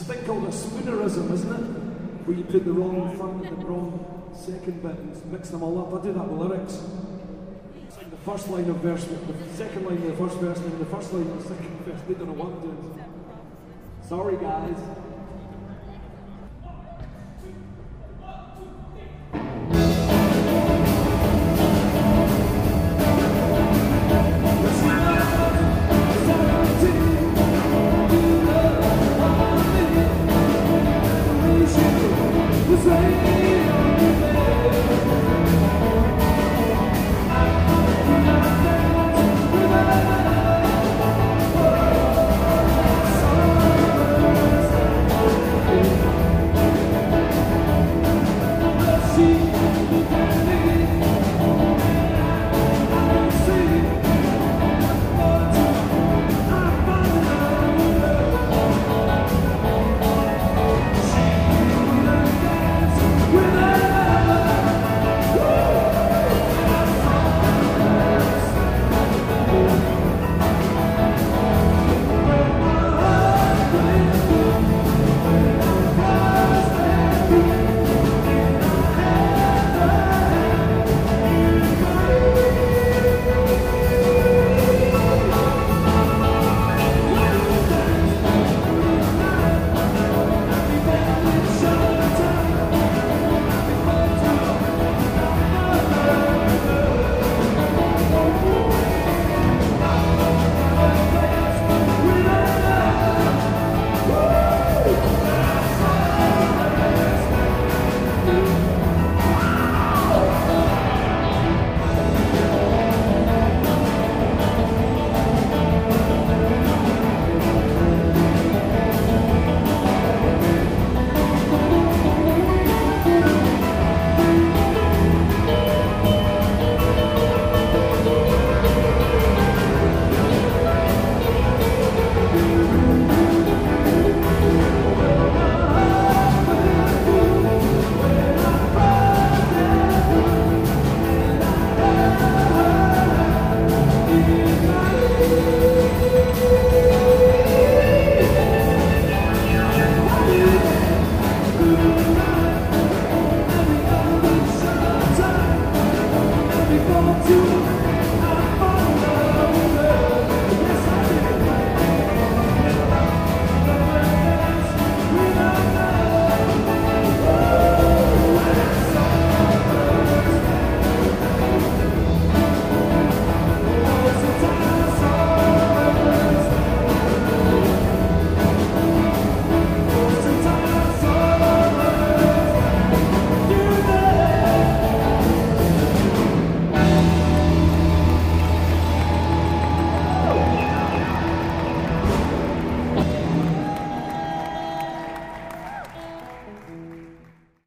thing called a spoonerism, isn't it? Where you put the wrong front and the wrong second bit and mix them all up. I do that with lyrics. It's like the first line of verse, the second line of the first verse, and then the first line of the second verse. They don't know what I'm doing. Sorry, guys. Say